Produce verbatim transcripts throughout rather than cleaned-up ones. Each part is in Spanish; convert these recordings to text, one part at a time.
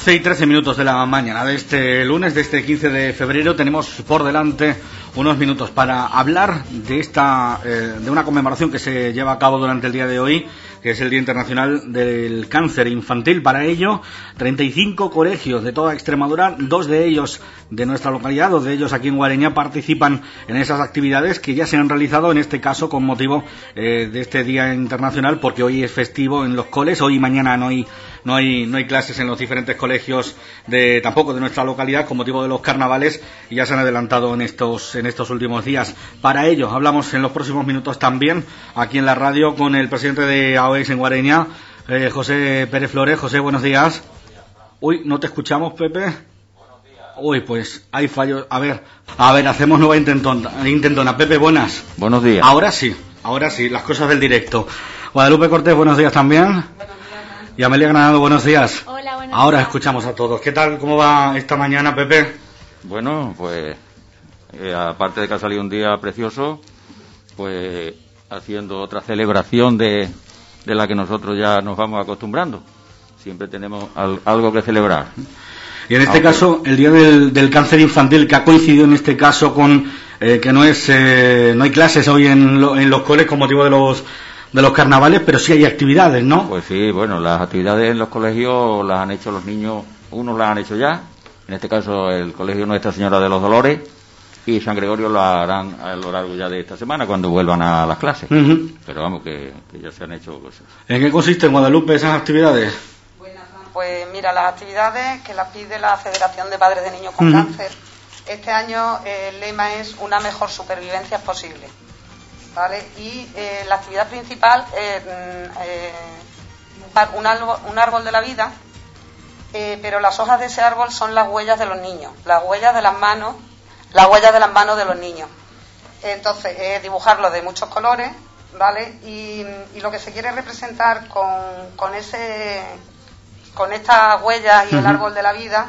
once y trece minutos de la mañana de este lunes, de este quince de febrero, tenemos por delante unos minutos para hablar de esta, eh, de una conmemoración que se lleva a cabo durante el día de hoy, que es el Día Internacional del Cáncer Infantil. Para ello, treinta y cinco colegios de toda Extremadura, dos de ellos de nuestra localidad, dos de ellos aquí en Guareña, participan en esas actividades que ya se han realizado, en este caso con motivo eh, de este Día Internacional, porque hoy es festivo en los coles, hoy y mañana no hay no hay no hay clases en los diferentes colegios de tampoco de nuestra localidad con motivo de los carnavales, y ya se han adelantado en estos en estos últimos días. Para ello hablamos en los próximos minutos también aquí en la radio con el presidente de A O E en Guareña, eh, José Pérez Flores. José, buenos días. Uy, no te escuchamos, Pepe. Uy, pues hay fallos. A ver, a ver, hacemos nueva intentona. intentona. Pepe, buenas. Buenos días. Ahora sí, ahora sí, las cosas del directo. Guadalupe Cortés, buenos días también. Buenos días. Y Amelia Granado, buenos días. Hola, buenos Ahora días. escuchamos a todos. ¿Qué tal? ¿Cómo va esta mañana, Pepe? Bueno, pues eh, aparte de que ha salido un día precioso, pues haciendo otra celebración de, de la que nosotros ya nos vamos acostumbrando. Siempre tenemos al, algo que celebrar. Y en este Aunque... caso, el Día del, del Cáncer Infantil, que ha coincidido en este caso con eh, que no es eh, no hay clases hoy en, lo, en los coles con motivo de los de los carnavales, pero sí hay actividades, ¿no? Pues sí, bueno, las actividades en los colegios las han hecho los niños, unos las han hecho ya, en este caso el Colegio Nuestra Señora de los Dolores y San Gregorio lo harán a lo largo ya de esta semana cuando vuelvan a las clases. Uh-huh. Pero vamos, que, que ya se han hecho cosas. ¿En qué consisten, Guadalupe, esas actividades? Pues mira, las actividades que las pide la Federación de Padres de Niños con uh-huh. Cáncer, este año eh, el lema es una mejor supervivencia es posible, ¿vale? Y eh, la actividad principal es eh, un, árbol, un árbol de la vida, eh, pero las hojas de ese árbol son las huellas de los niños, las huellas de las manos, las huellas de las manos de los niños. Entonces, eh, dibujarlo de muchos colores, ¿vale? Y, y lo que se quiere representar con, con ese... con estas huellas y el árbol de la vida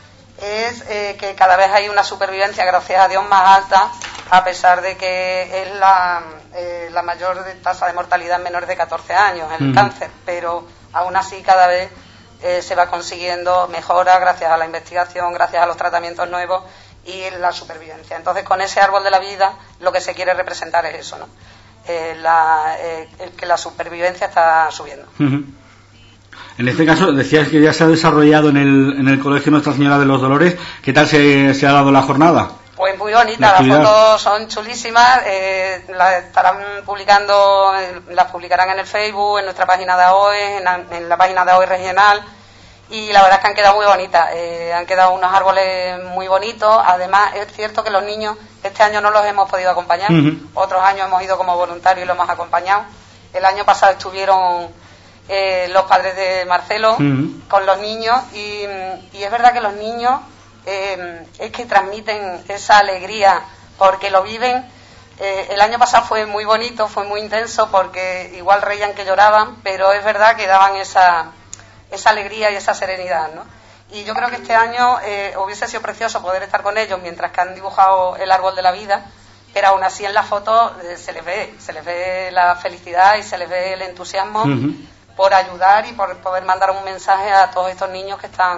es eh, que cada vez hay una supervivencia, gracias a Dios, más alta, a pesar de que es la, eh, la mayor tasa de mortalidad en menores de catorce años, el uh-huh. cáncer, pero aún así cada vez eh, se va consiguiendo mejora gracias a la investigación, gracias a los tratamientos nuevos y la supervivencia. Entonces, con ese árbol de la vida lo que se quiere representar es eso, ¿no? Eh, la, eh, el que la supervivencia está subiendo. Uh-huh. En este caso, decías que ya se ha desarrollado en el, en el Colegio Nuestra Señora de los Dolores. ¿Qué tal se, se ha dado la jornada? Pues muy bonita, las fotos son chulísimas, eh, las estarán publicando, eh, las publicarán en el Facebook, en nuestra página de A O E, en la, en la página de A O E regional, y la verdad es que han quedado muy bonitas, eh, han quedado unos árboles muy bonitos. Además, es cierto que los niños este año no los hemos podido acompañar, uh-huh. otros años hemos ido como voluntarios y los hemos acompañado. El año pasado estuvieron Eh, los padres de Marcelo uh-huh. con los niños y, y es verdad que los niños eh, es que transmiten esa alegría porque lo viven. Eh, el año pasado fue muy bonito, fue muy intenso porque igual reían que lloraban, pero es verdad que daban esa, esa alegría y esa serenidad, ¿no? Y yo creo que este año eh, hubiese sido precioso poder estar con ellos mientras que han dibujado el árbol de la vida, pero aún así en la foto eh, se les ve, se les ve la felicidad y se les ve el entusiasmo uh-huh. por ayudar y por poder mandar un mensaje a todos estos niños que están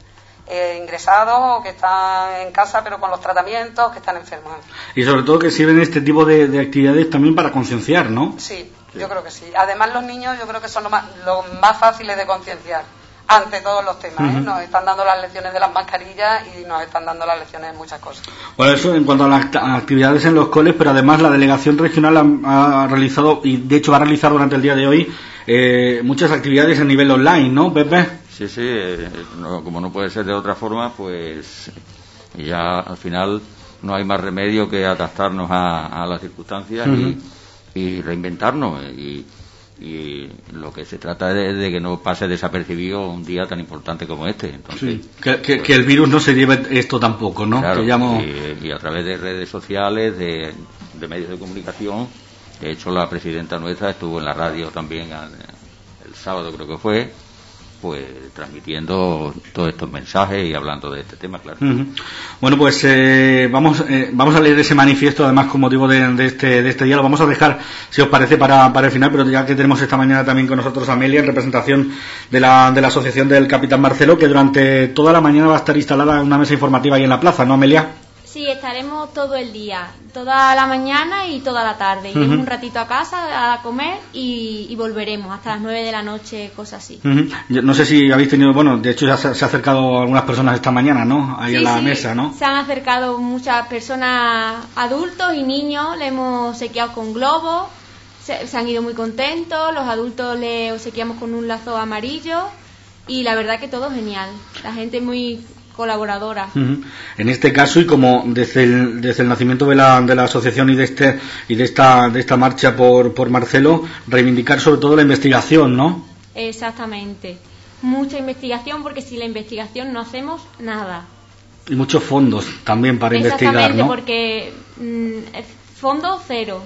eh, ingresados o que están en casa pero con los tratamientos, que están enfermos. Y sobre todo que sirven este tipo de, de actividades también para concienciar, ¿no? Sí, sí, yo creo que sí. Además los niños yo creo que son los más, los más fáciles de concienciar ante todos los temas, uh-huh. ¿eh? Nos están dando las lecciones de las mascarillas y nos están dando las lecciones de muchas cosas. Bueno, eso en cuanto a las actividades en los coles, pero además la delegación regional ha, ha realizado, y de hecho va a realizar durante el día de hoy, eh, muchas actividades a nivel online, ¿no, Pepe? Sí, sí, eh, no, como no puede ser de otra forma, pues ya al final no hay más remedio que adaptarnos a, a las circunstancias uh-huh. y, y reinventarnos y y lo que se trata es de, de que no pase desapercibido un día tan importante como este. Entonces, sí, que, que, pues, que el virus no se lleve esto tampoco, ¿no? Claro, que llamo... y, y a través de redes sociales, de, de medios de comunicación. De hecho, la presidenta nuestra estuvo en la radio también el, el sábado, creo que fue, pues transmitiendo todos estos mensajes y hablando de este tema, claro. Uh-huh. Bueno, pues eh, vamos eh, vamos a leer ese manifiesto, además con motivo de, de este de este día. Lo vamos a dejar, si os parece, para, para el final, pero ya que tenemos esta mañana también con nosotros a Amelia, en representación de la de la asociación del Capitán Marcelo, que durante toda la mañana va a estar instalada una mesa informativa ahí en la plaza, ¿no, Amelia? Sí, estaremos todo el día, toda la mañana y toda la tarde. Iremos uh-huh. un ratito a casa a comer y, y volveremos hasta las nueve de la noche, cosas así. Uh-huh. Yo no sé si habéis tenido, bueno, de hecho ya se, se ha acercado algunas personas esta mañana, ¿no? Ahí sí, a la sí, mesa, ¿no? Se han acercado muchas personas, adultos y niños, le hemos obsequiado con globos, se, se han ido muy contentos, los adultos le obsequiamos con un lazo amarillo y la verdad que todo genial, la gente muy colaboradora. Uh-huh. En este caso, y como desde el, desde el nacimiento de la, de la asociación y de este y de esta de esta marcha por por Marcelo, reivindicar sobre todo la investigación, ¿no? Exactamente, mucha investigación, porque sin la investigación no hacemos nada. Y muchos fondos también para investigar, ¿no? Exactamente, porque mmm, fondos cero,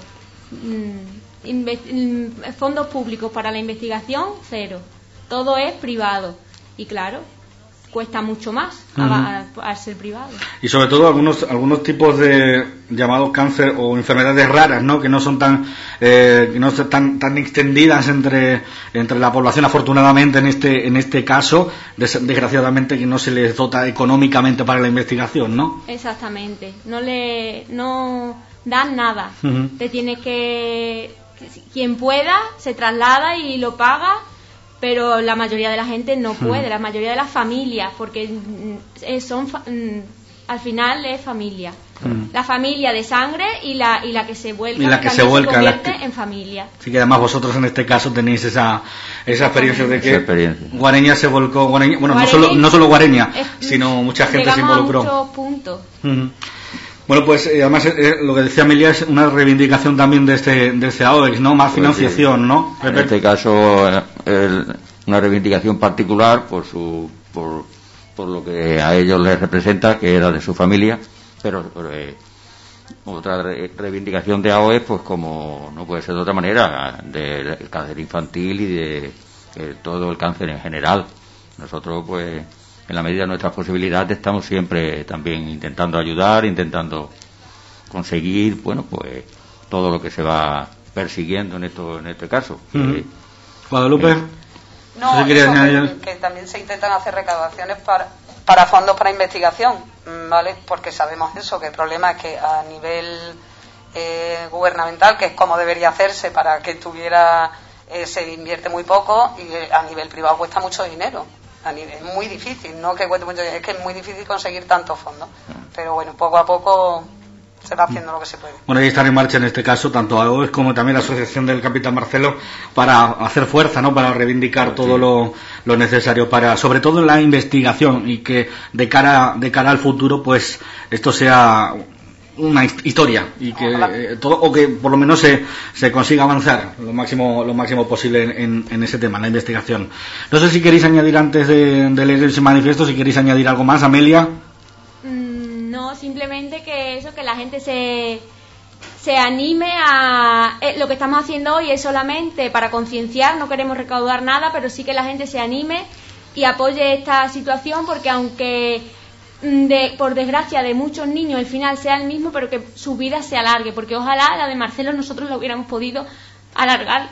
mmm, inve- fondos públicos para la investigación cero, todo es privado y claro, cuesta mucho más uh-huh. a, a, a ser privado. Y sobre todo algunos algunos tipos de llamados cáncer o enfermedades raras, ¿no? Que no son tan eh, que no son tan tan extendidas entre entre la población, afortunadamente en este en este caso, des, desgraciadamente que no se les dota económicamente para la investigación, ¿no? Exactamente, no le no dan nada. Uh-huh. Te tienes que quien pueda se traslada y lo paga, pero la mayoría de la gente no puede, la mayoría de las familias, porque son al final es familia, mm. la familia de sangre y la y la que se vuelca, y la que se, vuelca, se convierte que... en familia. Así que además vosotros en este caso tenéis esa esa experiencia de que experiencia. Guareña se volcó, Guareña, bueno, Guareña, no solo no solo Guareña, es, sino mucha gente se involucró. A muchos puntos. Mm. Bueno, pues eh, además eh, lo que decía Amelia es una reivindicación también de este de este A O E X, ¿no? Más pues financiación, sí. ¿no? En este caso el, una reivindicación particular por su por, por lo que a ellos les representa, que era de su familia, pero, pero eh, otra re, reivindicación de A O E X, pues como no puede ser de otra manera, del cáncer infantil y de, de todo el cáncer en general. Nosotros, pues, en la medida de nuestras posibilidades, estamos siempre también intentando ayudar, intentando conseguir, bueno, pues todo lo que se va persiguiendo en esto en este caso. Mm-hmm. Eh, Guadalupe. Eh, no, eso, que, que también se intentan hacer recaudaciones para para fondos para investigación, ¿vale? Porque sabemos eso, que el problema es que a nivel eh, gubernamental, que es como debería hacerse para que estuviera, eh, se invierte muy poco, y eh, a nivel privado cuesta mucho dinero. A nivel, es muy difícil, no que cueste mucho, es que es muy difícil conseguir tantos fondos, pero bueno, poco a poco se va haciendo lo que se puede. Bueno, ahí están en marcha en este caso tanto A O E X como también la Asociación del Capitán Marcelo para hacer fuerza, ¿no? Para reivindicar todo lo, lo necesario para, sobre todo en la investigación, y que de cara de cara al futuro, pues esto sea una historia y que eh, todo, o que por lo menos se, se consiga avanzar lo máximo lo máximo posible en, en ese tema, en la investigación. No sé si queréis añadir antes de, de leer ese manifiesto, si queréis añadir algo más, Amelia. Mm, no, simplemente que eso, que la gente se se anime a eh, lo que estamos haciendo hoy es solamente para concienciar, no queremos recaudar nada, pero sí que la gente se anime y apoye esta situación, porque aunque De, por desgracia de muchos niños el final sea el mismo, pero que su vida se alargue, porque ojalá la de Marcelo nosotros la hubiéramos podido alargar.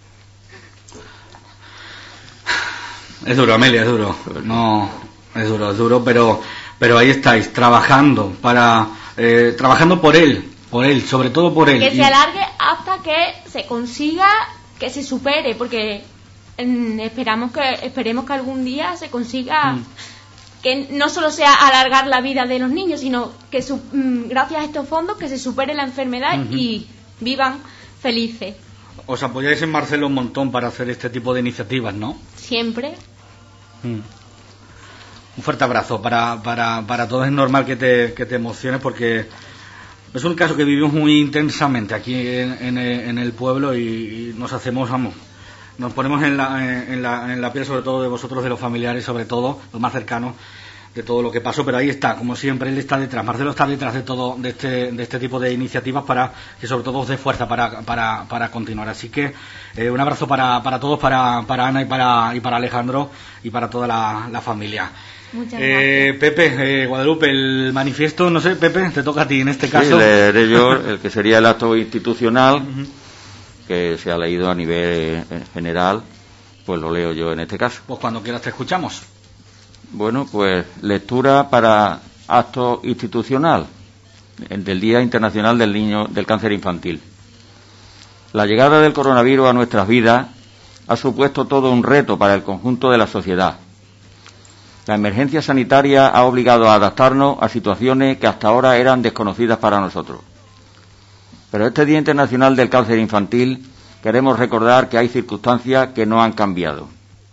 Es duro, Amelia, es duro. No, es duro, es duro, pero pero ahí estáis trabajando para eh, trabajando por él, por él, sobre todo por él. Que y... se alargue hasta que se consiga, que se supere, porque mm, esperamos que esperemos que algún día se consiga. Mm. Que no solo sea alargar la vida de los niños, sino que su, gracias a estos fondos que se supere la enfermedad uh-huh. y vivan felices. Os apoyáis en Marcelo un montón para hacer este tipo de iniciativas, ¿no? Siempre. Mm. Un fuerte abrazo para, para, para todos. Es normal que te, que te emociones, porque es un caso que vivimos muy intensamente aquí en, en, en el pueblo, y, y nos hacemos, vamos, nos ponemos en la, en, la, en la piel, sobre todo de vosotros, de los familiares, sobre todo, los más cercanos, de todo lo que pasó, pero ahí está, como siempre, él está detrás, Marcelo está detrás de todo, de este, de este tipo de iniciativas para que sobre todo os dé fuerza para, para, para continuar. Así que eh, un abrazo para, para todos, para, para Ana y para, y para Alejandro y para toda la, la familia. Muchas eh, gracias. Pepe, eh, Guadalupe, el manifiesto, no sé, Pepe, te toca a ti en este caso. Sí, leeré yo el que sería el acto institucional, uh-huh. que se ha leído a nivel general, pues lo leo yo en este caso. Pues cuando quieras te escuchamos. Bueno, pues lectura para acto institucional del Día Internacional del Niño del Cáncer Infantil. La llegada del coronavirus a nuestras vidas ha supuesto todo un reto para el conjunto de la sociedad. La emergencia sanitaria ha obligado a adaptarnos a situaciones que hasta ahora eran desconocidas para nosotros. Pero este Día Internacional del Cáncer Infantil queremos recordar que hay circunstancias que no han cambiado.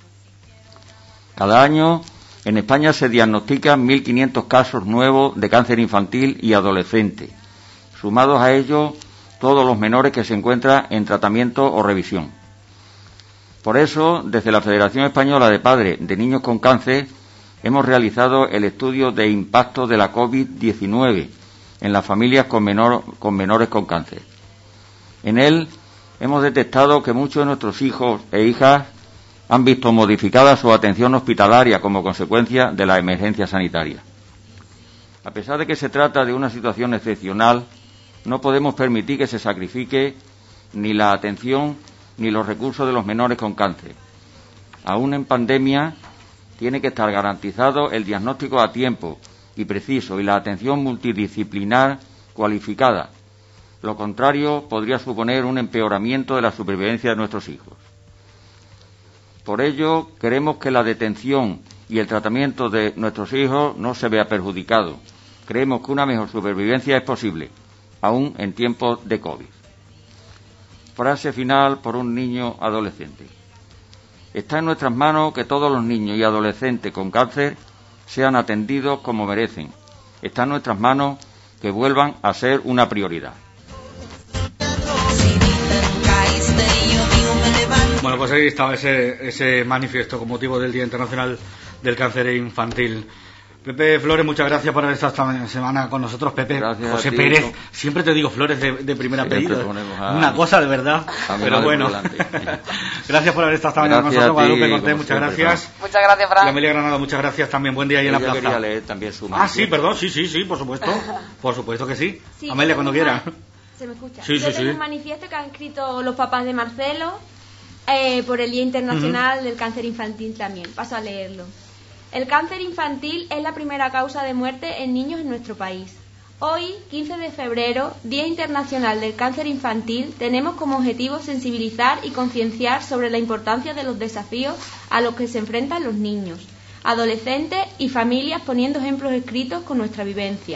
Cada año en España se diagnostican mil quinientos casos nuevos de cáncer infantil y adolescente, sumados a ellos todos los menores que se encuentran en tratamiento o revisión. Por eso, desde la Federación Española de Padres de Niños con Cáncer, hemos realizado el estudio de impacto de la COVID diecinueve en las familias con, menor, con menores con cáncer. En él hemos detectado que muchos de nuestros hijos e hijas han visto modificada su atención hospitalaria como consecuencia de la emergencia sanitaria. A pesar de que se trata de una situación excepcional, no podemos permitir que se sacrifique ni la atención ni los recursos de los menores con cáncer. Aún en pandemia, tiene que estar garantizado el diagnóstico a tiempo y preciso y la atención multidisciplinar cualificada. Lo contrario podría suponer un empeoramiento de la supervivencia de nuestros hijos. Por ello, queremos que la detención y el tratamiento de nuestros hijos no se vea perjudicado. Creemos que una mejor supervivencia es posible, aún en tiempos de COVID. Frase final por un niño adolescente. Está en nuestras manos que todos los niños y adolescentes con cáncer sean atendidos como merecen. Está en nuestras manos que vuelvan a ser una prioridad. Bueno, pues ahí estaba ese, ese manifiesto con motivo del Día Internacional del Cáncer Infantil. Pepe Flores, muchas gracias por estar esta semana con nosotros. Pepe, gracias José ti, Pérez, ¿no? Siempre te digo Flores de, de primer apellido. A... Una cosa de verdad, pero bueno. Gracias por haber estado esta mañana con nosotros, Guadalupe Cortés, muchas siempre, gracias. ¿no? Muchas gracias, Fran. Y Amelia Granado, muchas gracias también. Buen día ahí en la plaza. Quería leer también su ah, sí, perdón, sí, sí, sí, por supuesto. Por supuesto que sí. sí Amelia, cuando quiera. ¿Se me escucha? Sí, Yo sí, tengo sí. un manifiesto que han escrito los papás de Marcelo eh, por el Día Internacional uh-huh. del Cáncer Infantil también. Paso a leerlo. El cáncer infantil es la primera causa de muerte en niños en nuestro país. Hoy, quince de febrero, Día Internacional del Cáncer Infantil, tenemos como objetivo sensibilizar y concienciar sobre la importancia de los desafíos a los que se enfrentan los niños, adolescentes y familias, poniendo ejemplos escritos con nuestra vivencia.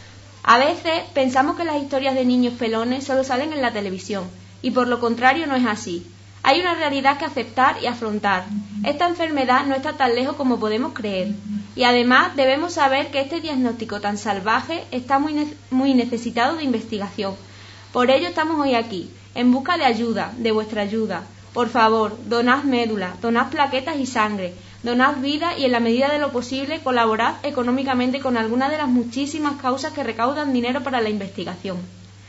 A veces pensamos que las historias de niños pelones solo salen en la televisión, y por lo contrario no es así. Hay una realidad que aceptar y afrontar. Esta enfermedad no está tan lejos como podemos creer. Y además debemos saber que este diagnóstico tan salvaje está muy, ne- muy necesitado de investigación. Por ello estamos hoy aquí, en busca de ayuda, de vuestra ayuda. Por favor, donad médula, donad plaquetas y sangre, donad vida y en la medida de lo posible colaborad económicamente con alguna de las muchísimas causas que recaudan dinero para la investigación.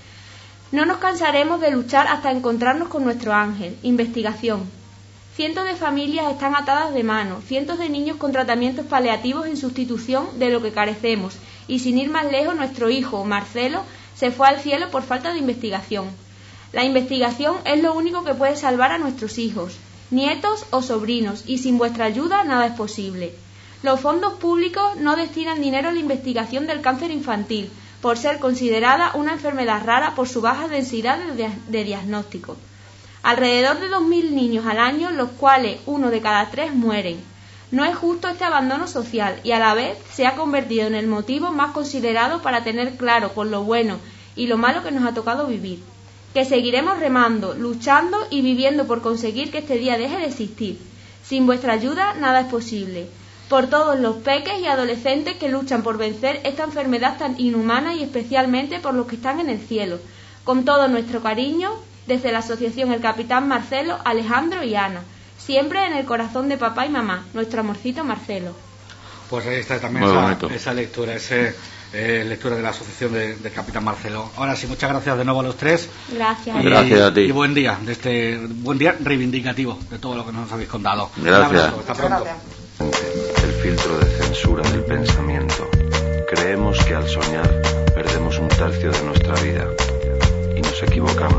No nos cansaremos de luchar hasta encontrarnos con nuestro ángel. Investigación. Cientos de familias están atadas de mano, cientos de niños con tratamientos paliativos en sustitución de lo que carecemos, y sin ir más lejos, nuestro hijo, Marcelo, se fue al cielo por falta de investigación. La investigación es lo único que puede salvar a nuestros hijos, nietos o sobrinos, y sin vuestra ayuda nada es posible. Los fondos públicos no destinan dinero a la investigación del cáncer infantil, por ser considerada una enfermedad rara por su baja densidad de, de diagnóstico. Alrededor de dos mil niños al año, los cuales uno de cada tres mueren. No es justo este abandono social y a la vez se ha convertido en el motivo más considerado para tener claro con lo bueno y lo malo que nos ha tocado vivir. Que seguiremos remando, luchando y viviendo por conseguir que este día deje de existir. Sin vuestra ayuda nada es posible. Por todos los peques y adolescentes que luchan por vencer esta enfermedad tan inhumana y especialmente por los que están en el cielo. Con todo nuestro cariño, desde la asociación El Capitán Marcelo, Alejandro y Ana. Siempre en el corazón de papá y mamá, nuestro amorcito Marcelo. Pues ahí está también esa, esa lectura, ese eh, lectura de la asociación de, de Capitán Marcelo. Ahora sí, muchas gracias de nuevo a los tres. Gracias. Y, gracias a ti. Y buen día, de este buen día reivindicativo de todo lo que nos habéis contado. Gracias. Un abrazo, hasta pronto. El filtro de censura del pensamiento. Creemos que al soñar perdemos un tercio de nuestra vida y nos equivocamos.